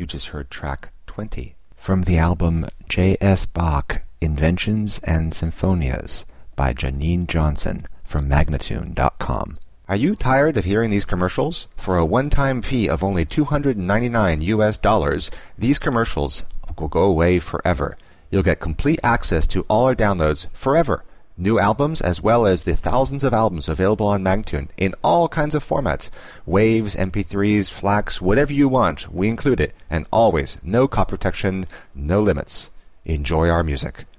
You just heard track 20 from the album J.S. Bach, Inventions and Symphonias by Janine Johnson from Magnatune.com. Are you tired of hearing these commercials? For a one-time fee of only $299, these commercials will go away forever. You'll get complete access to all our downloads forever. New albums as well as the thousands of albums available on Magnatune in all kinds of formats. Waves, MP3s, FLACs, whatever you want, we include it. And always, no copy protection, no limits. Enjoy our music.